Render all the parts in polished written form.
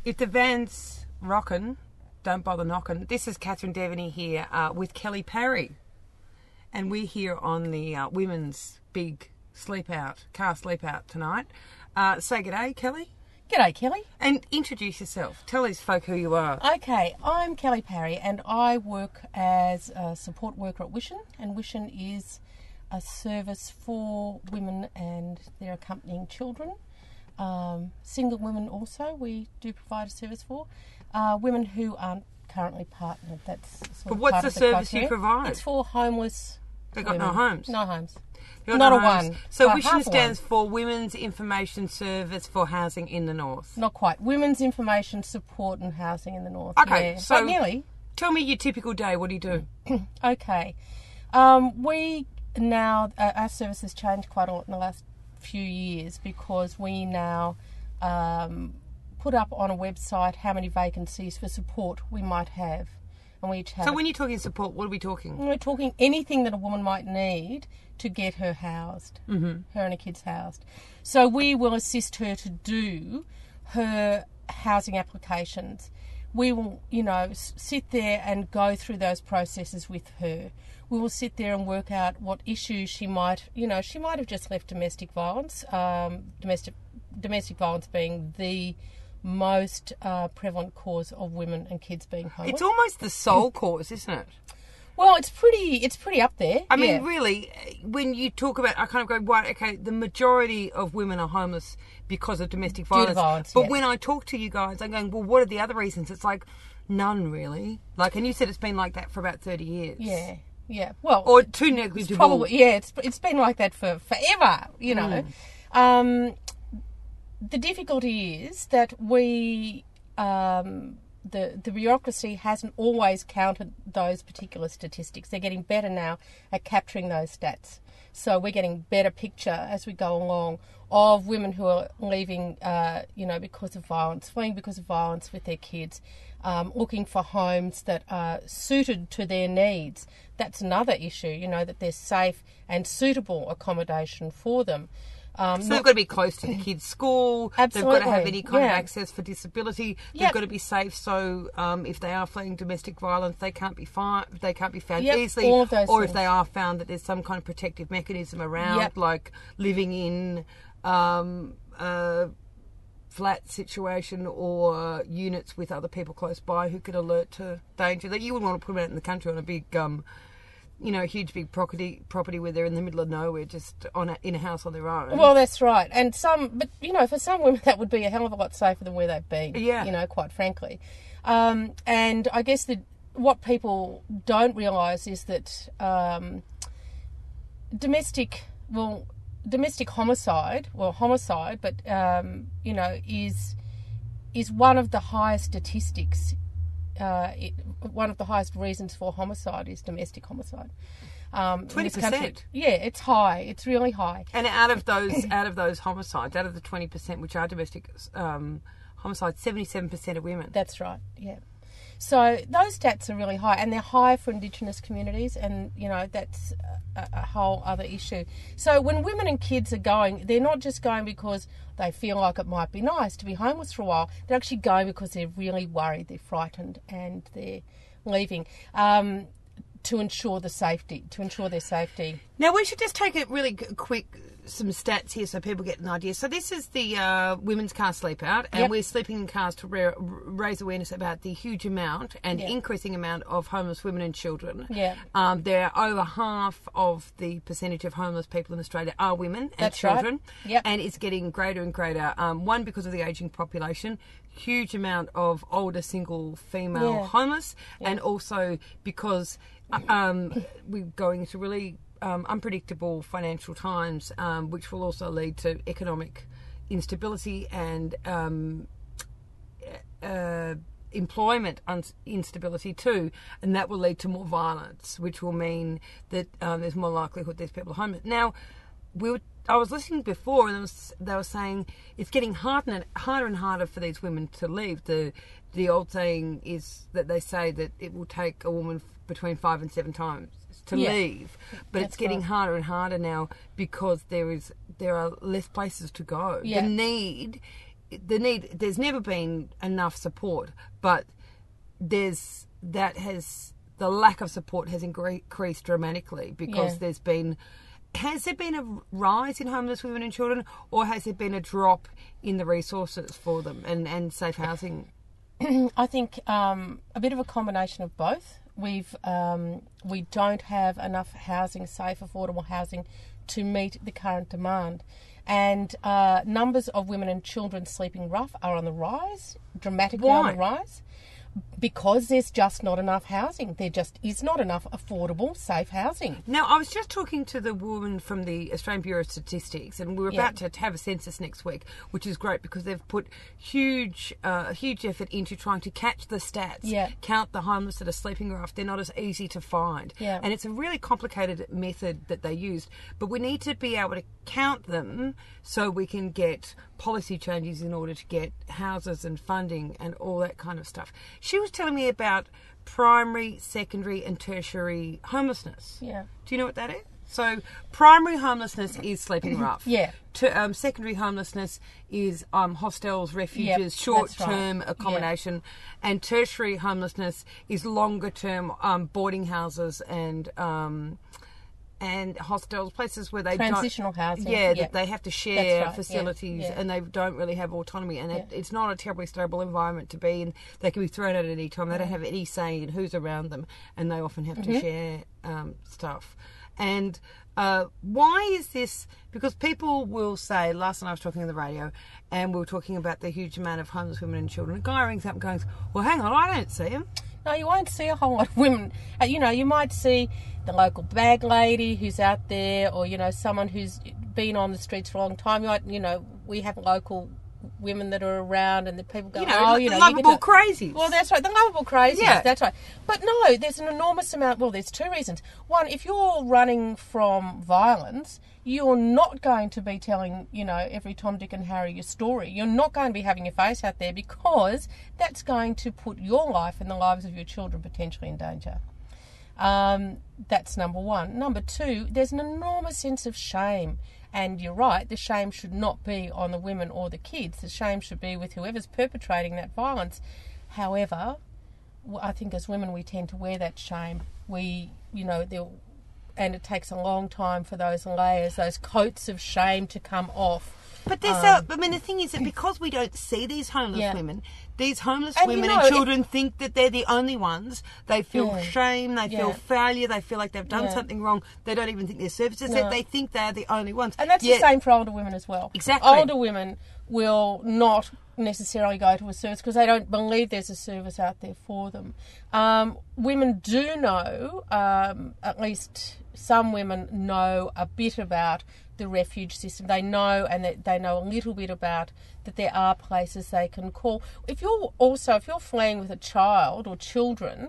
If the van's rockin', don't bother knocking. This is Catherine Devaney here with Kelly Parry. And we're here on the women's big car sleep out tonight. Say g'day, Kelly. G'day, Kelly. And introduce yourself. Tell these folk who you are. Okay, I'm Kelly Parry and I work as a support worker at Wishin. And Wishin is a service for women and their accompanying children. Single women also we do provide a service for. Women who aren't currently partnered. That's sort but of what's part the of service criteria. you provide? It's for homeless They've got women. no homes? No homes. You've got Not no a homes. one. So Half Wishin a stands one. for Women's Information Service for Housing in the North. Not quite. Women's Information Support and Housing in the North. Okay, yeah. so But nearly. Tell me your typical day. What do you do? Okay. We now, our service has changed quite a lot in the last few years because we now put up on a website how many vacancies for support we might have. And we each have. So when you're talking support, what are we talking? We're talking anything that a woman might need to get her housed, her and her kids housed. So we will assist her to do her housing applications. We will, sit there and go through those processes with her. We will sit there and work out what issues she might have just left domestic violence, domestic violence being the most prevalent cause of women and kids being homeless. It's almost the sole cause, isn't it? Well, it's pretty up there. I mean, really, when you talk about, I kind of go, right, okay, the majority of women are homeless because of domestic violence. Due to violence, but yeah. when I talk to you guys, I'm going, well, what are the other reasons? It's like, none really. Like, and you said it's been like that for about 30 years. Yeah. Well, Or too negligible. probably, it's been like that for forever, The difficulty is that we, the bureaucracy hasn't always counted those particular statistics. They're getting better now at capturing those stats. So we're getting better picture as we go along of women who are leaving, because of violence, fleeing because of violence with their kids, looking for homes that are suited to their needs. That's another issue, that there's safe and suitable accommodation for them. So they've got to be close to the kids' school. Absolutely. They've got to have any kind of access for disability. They've Yep. got to be safe. So if they are fleeing domestic violence, they can't be found Yep, easily. all of those or if things. they are found, that there's some kind of protective mechanism around, Yep. like living in a flat situation or units with other people close by who could alert to danger. That you wouldn't want to put them out in the country on a big huge big property where they're in the middle of nowhere, just in a house on their own. Well, that's right. And for some women, that would be a hell of a lot safer than where they've been. Yeah. Quite frankly. And I guess what people don't realise is that domestic homicide, but is one of the highest statistics. One of the highest reasons for homicide is domestic homicide. 20%. Yeah, it's high. It's really high. And out of those homicides, out of the 20% which are domestic homicides, 77% are women. That's right. Yeah. So those stats are really high, and they're high for Indigenous communities, and that's a whole other issue. So when women and kids are going, they're not just going because they feel like it might be nice to be homeless for a while. They're actually going because they're really worried, they're frightened, and they're leaving to ensure their safety. Now we should just take a really quick some stats here so people get an idea. So this is the Women's Car Sleep Out, and Yep. we're sleeping in cars to raise awareness about the huge amount and Yep. increasing amount of homeless women and children. Yeah. There are over half of the percentage of homeless people in Australia are women and That's right. children. Yep. And it's getting greater and greater. One, because of the ageing population, huge amount of older single female Yeah. homeless, and also because we're going into really unpredictable financial times, which will also lead to economic instability and employment instability too, and that will lead to more violence, which will mean that there's more likelihood there's people homeless. Now, I was listening before, and they were saying it's getting harder and harder for these women to leave. The old saying is that they say that it will take a woman between 5 and 7 times to leave, but it's getting harder and harder now because there are less places to go. Yeah. The need there's never been enough support, but the lack of support has increased dramatically because has there been a rise in homeless women and children, or has there been a drop in the resources for them and safe housing? I think a bit of a combination of both. We don't have enough housing, safe, affordable housing, to meet the current demand. And numbers of women and children sleeping rough are on the rise, dramatically on the rise. Because there's just not enough housing. There just is not enough affordable, safe housing. Now, I was just talking to the woman from the Australian Bureau of Statistics, and we're about to have a census next week, which is great because they've put huge effort into trying to catch the stats, count the homeless that are sleeping rough. They're not as easy to find. Yeah. And it's a really complicated method that they used, but we need to be able to count them so we can get policy changes in order to get houses and funding and all that kind of stuff. She was telling me about primary, secondary and tertiary homelessness. Yeah. Do you know what that is? So primary homelessness is sleeping rough. Yeah. Secondary homelessness is hostels, refuges, short-term accommodation. And tertiary homelessness is longer-term boarding houses and hostels, places where they transitional housing. That they have to share facilities and they don't really have autonomy, and it's not a terribly stable environment to be in. They can be thrown out at any time. They don't have any say in who's around them, and they often have to share stuff. And why is this? Because people will say, last night I was talking on the radio and we were talking about the huge amount of homeless women and children. A guy rings up and goes, well, hang on, I don't see them. No, you won't see a whole lot of women. You might see the local bag lady who's out there, or, someone who's been on the streets for a long time. We have local women that are around and the people go, the lovable crazies. Well, that's right, the lovable crazies, that's right. But no, there's an enormous amount, there's two reasons. One, if you're running from violence, you're not going to be telling, every Tom, Dick and Harry your story. You're not going to be having your face out there because that's going to put your life and the lives of your children potentially in danger. That's number one. Number two, there's an enormous sense of shame. And you're right, the shame should not be on the women or the kids. The shame should be with whoever's perpetrating that violence. However, I think as women we tend to wear that shame. And it takes a long time for those layers, those coats of shame to come off. But the thing is that because we don't see these homeless women, these homeless women and children think that they're the only ones. They feel shame, they feel failure, they feel like they've done something wrong. They don't even think their services, they think they're the only ones. And that's the same for older women as well. Exactly. Older women will not necessarily go to a service because they don't believe there's a service out there for them. Women do know, at least some women know a bit about the refuge system. They know, and they know a little bit about that there are places they can call. If you're fleeing with a child or children,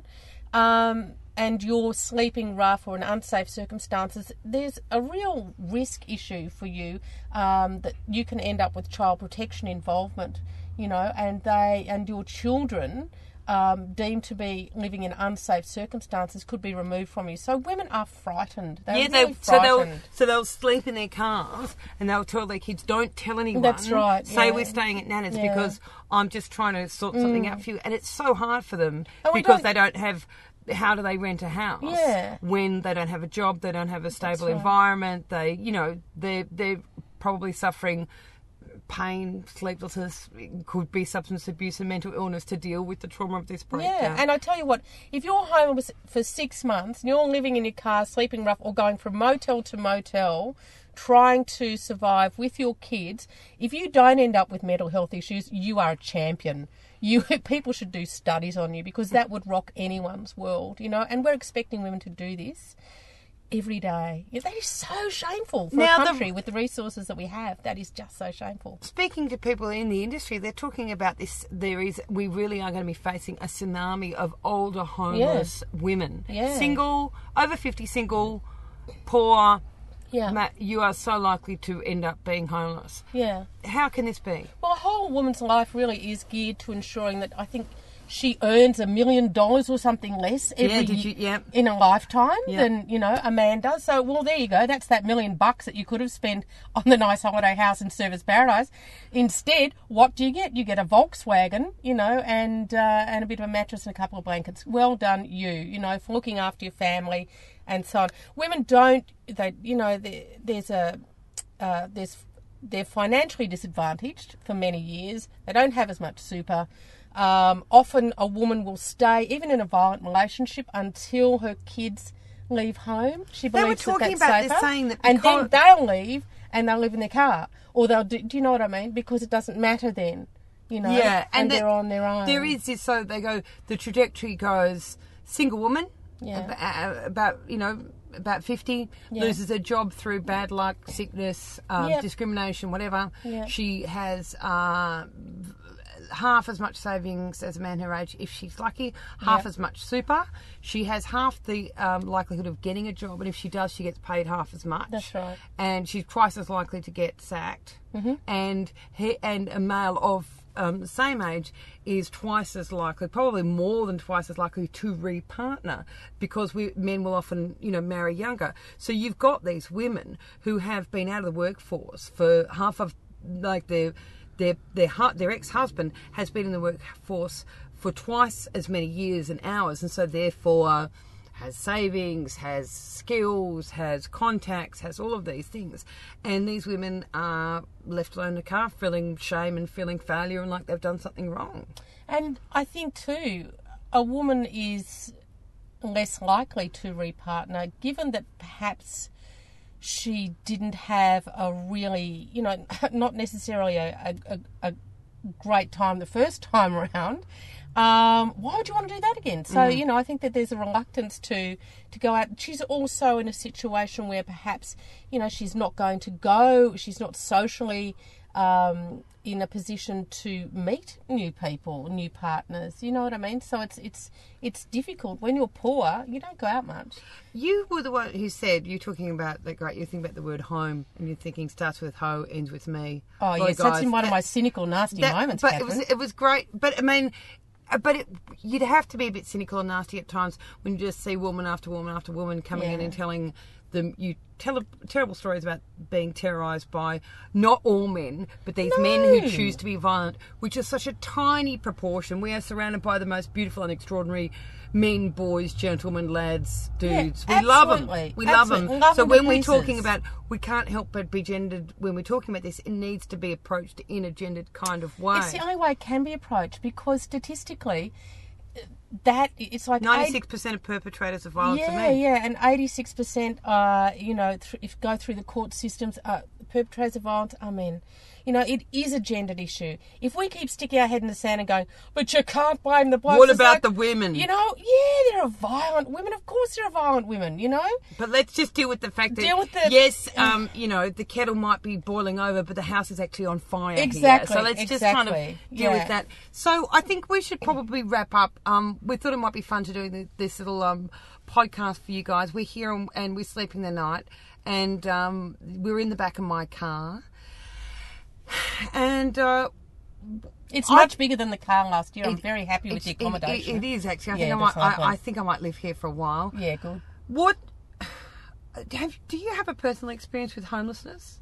and you're sleeping rough or in unsafe circumstances, there's a real risk issue for you that you can end up with child protection involvement, and your children deemed to be living in unsafe circumstances could be removed from you. So women are frightened. They're really frightened. So they'll sleep in their cars and they'll tell their kids, don't tell anyone. That's right. Say we're staying at Nana's because I'm just trying to sort something out for you. And it's so hard for them because they don't have... How do they rent a house when they don't have a job, they don't have a stable environment, they're probably suffering pain, sleeplessness, could be substance abuse and mental illness to deal with the trauma of this breakdown. Yeah, and I tell you what, if you're home for 6 months and you're living in your car, sleeping rough, or going from motel to motel, trying to survive with your kids, if you don't end up with mental health issues, you are a champion. People should do studies on you because that would rock anyone's world, and we're expecting women to do this every day. That is so shameful for a country with the resources that we have. That is just so shameful. Speaking to people in the industry, they're talking about this. We really are going to be facing a tsunami of older homeless women. Yeah. Single, over 50, single, poor. Yeah. You are so likely to end up being homeless. Yeah. How can this be? Well, a whole woman's life really is geared to ensuring that, I think, she earns $1 million or something less in a lifetime than, you know, a man does. So, well, there you go. That's that $1 million that you could have spent on the nice holiday house in Surfers Paradise. Instead, what do you get? You get a Volkswagen, you know, and a bit of a mattress and a couple of blankets. Well done, you know, for looking after your family and so on. Women don't, you know, they're financially disadvantaged for many years. They don't have as much super. Often a woman will stay, even in a violent relationship, until her kids leave home. She believes that's safer. Saying that and then they'll leave and they'll live in their car. Or they'll do you know what I mean? Because it doesn't matter then, you know, and they're on their own. There is this, so they go, the trajectory goes, single woman, about 50, loses her job through bad luck, sickness, discrimination, whatever. Yep. She has half as much savings as a man her age if she's lucky, half as much super. She has half the likelihood of getting a job, and if she does, she gets paid half as much. That's right. And she's twice as likely to get sacked. Mm-hmm. And a male of the same age is twice as likely, probably more than twice as likely to re-partner, because men will often, you know, marry younger. So you've got these women who have been out of the workforce for half of, like, their ex-husband has been in the workforce for twice as many years and hours, and so therefore has savings, has skills, has contacts, has all of these things. And these women are left alone in the car, feeling shame and feeling failure and like they've done something wrong. And I think too, a woman is less likely to repartner, given that perhaps she didn't have a really, you know, not necessarily a great time the first time around. Why would you want to do that again? So, you know, I think that there's a reluctance to go out. She's also in a situation where perhaps, you know, she's not socially in a position to meet new people, new partners. You know what I mean? So it's difficult. When you're poor, you don't go out much. You were the one who said, you're talking about, like, right, you think about the word home and you're thinking starts with ho, ends with me. Oh, yes, that's in one of my cynical, nasty moments, but Catherine. it was great. But, I mean, you'd have to be a bit cynical and nasty at times when you just see woman after woman after woman coming in and telling them, you tell terrible stories about being terrorised by not all men, but these men who choose to be violent, which is such a tiny proportion. We are surrounded by the most beautiful and extraordinary men, boys, gentlemen, lads, dudes. Yeah, we love them. We love them. So when we're talking about, we can't help but be gendered. When we're talking about this, it needs to be approached in a gendered kind of way. It's the only way it can be approached, because statistically, that it's like 96% of perpetrators of violence are men. And 86%, you know, if go through the court systems, perpetrators of violence are men. You know, it is a gendered issue. If we keep sticking our head in the sand and going, but you can't blame the blokes. What about the women? You know, there are violent women. Of course there are violent women, you know. But let's just deal with the fact that, yes, you know, the kettle might be boiling over, but the house is actually on fire Exactly. here. So let's just kind of deal with that. So I think we should probably wrap up. We thought it might be fun to do this little podcast for you guys. We're here and we're sleeping the night, and we're in the back of my car. And it's much bigger than the car last year. I'm very happy with the accommodation. It is actually. I think I might live here for a while. Yeah, good. What do you have a personal experience with homelessness?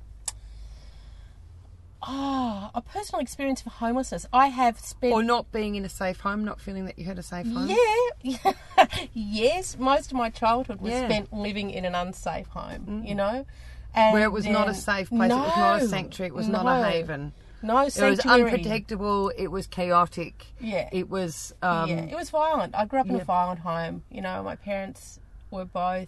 A personal experience of homelessness. I have spent... Or not being in a safe home, not feeling that you had a safe home? Yeah. Yes, most of my childhood was spent living in an unsafe home, you know. And where it was not a safe place, it was not a sanctuary, it was not a haven. No sanctuary. It was unpredictable, it was chaotic. Yeah. It was... it was violent. I grew up in a violent home. You know, my parents were both...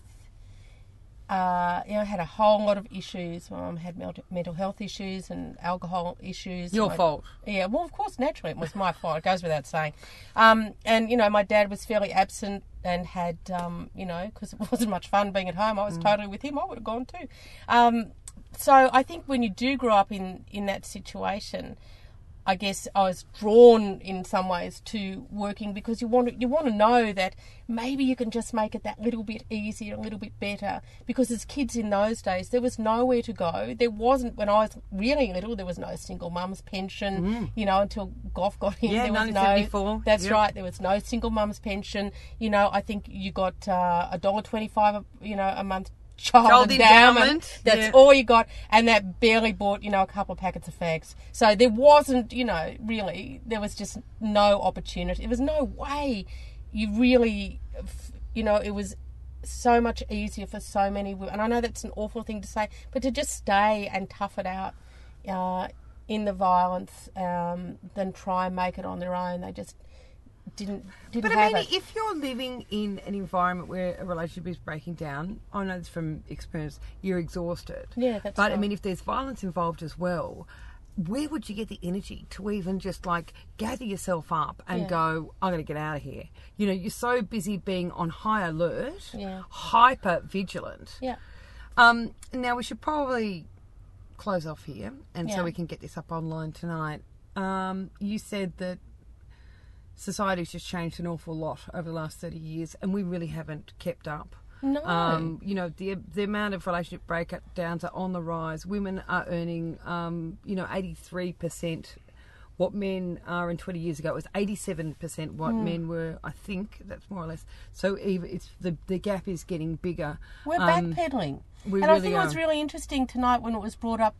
had a whole lot of issues. My mum had mental health issues and alcohol issues. Your fault. Yeah, well, of course, naturally, it was my fault. It goes without saying. And, you know, my dad was fairly absent and had, you know, because it wasn't much fun being at home. I was totally with him. I would have gone too. So I think when you do grow up in that situation, I guess I was drawn in some ways to working because you want to know that maybe you can just make it that little bit easier, a little bit better. Because as kids in those days, there was nowhere to go. There wasn't, when I was really little, there was no single mum's pension, until Gough got in. Yeah, there was 1974. That's right. There was no single mum's pension. I think you got $1.25, a month child endowment. That's all you got, and that barely bought a couple of packets of fags. So there wasn't really, there was just no opportunity. There was no way you really it was so much easier for so many women. And I know that's an awful thing to say, but to just stay and tough it out in the violence than try and make it on their own. They just didn't But have I mean, it. if you're living in an environment where a relationship is breaking down, I know this from experience, you're exhausted. Yeah, that's But right. I mean, if there's violence involved as well, where would you get the energy to even just gather yourself up and go, I'm going to get out of here? You're so busy being on high alert, hyper vigilant. Yeah. Now we should probably close off here, and so Yeah. we can get this up online tonight. You said that society's just changed an awful lot over the last 30 years, and we really haven't kept up. No. The amount of relationship breakdowns are on the rise. Women are earning, 83% what men are in 20 years ago. It was 87% what men were, I think. That's more or less. So it's the gap is getting bigger. We're backpedaling. We and I really think it was are. really interesting tonight when it was brought up,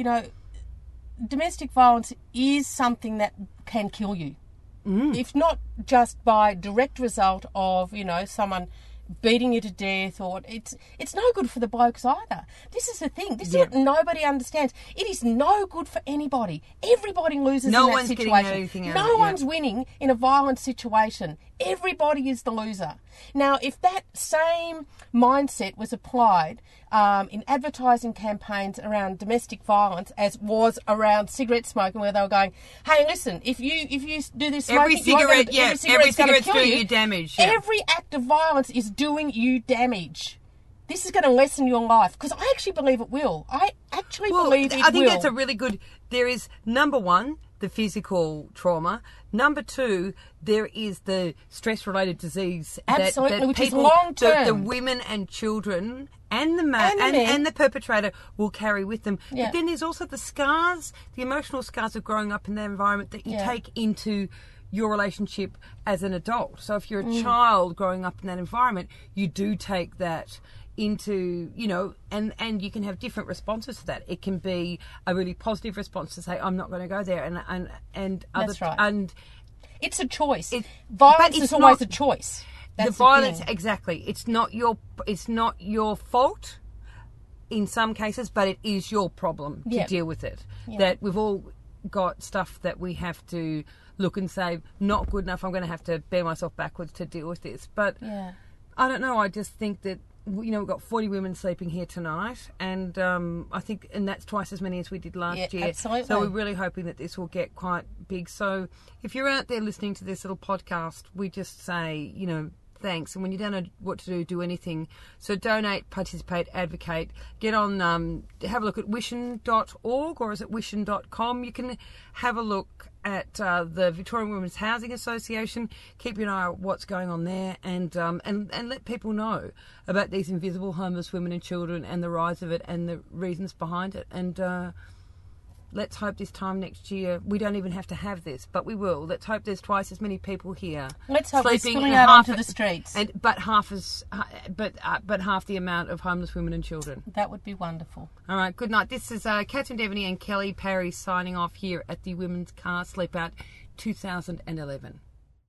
domestic violence is something that can kill you. If not just by direct result of, you beating you to death, or it's no good for the blokes either. This is the thing. This is what nobody understands. It is no good for anybody. Everybody loses No in that one's getting situation. anything out No of it, yeah. one's winning in a violent situation. Everybody is the loser. Now, if that same mindset was applied in advertising campaigns around domestic violence as was around cigarette smoking, where they were going, "Hey, listen, if you do this smoking, Every every cigarette's cigarette's gonna doing kill you damage. Yeah. Every act of violence is doing you damage. This is going to lessen your life," because I actually believe it will. I actually believe it will. I think that's a really good. There is, number one, the physical trauma. Number two, there is the stress-related disease Absolutely, that which is people, long-term. the women and children and the man And the men. and the perpetrator will carry with them. Yeah. But then there's also the scars, the emotional scars of growing up in that environment that you take into your relationship as an adult. So if you're a child growing up in that environment, you do take that into, and you can have different responses to that. It can be a really positive response to say, I'm not going to go there, and other, That's right. and It's a choice. but Violence it's is always not- a choice. That's the violence, thing. exactly. It's not your fault in some cases, but it is your problem to Yeah. deal with it. Yeah. That we've all got stuff that we have to look and say, not good enough. I'm going to have to bear myself backwards to deal with this. But Yeah. I don't know. I just think that we've got 40 women sleeping here tonight, and I think, and that's twice as many as we did last year. Absolutely. So we're really hoping that this will get quite big. So if you're out there listening to this little podcast, we just say, thanks. And when you don't know what to do, do anything. So donate, participate, advocate. Get on, have a look at wishin.org, or is it wishin.com? You can have a look at the Victorian Women's Housing Association. Keep an eye on what's going on there, and let people know about these invisible homeless women and children and the rise of it and the reasons behind it. And let's hope this time next year we don't even have to have this, but we will. Let's hope there's twice as many people here. Let's hope we're sleeping spilling and out half onto the streets. but half the amount of homeless women and children. That would be wonderful. All right, good night. This is Catherine Devaney and Kelly Parry signing off here at the Women's Car Sleep Out 2011.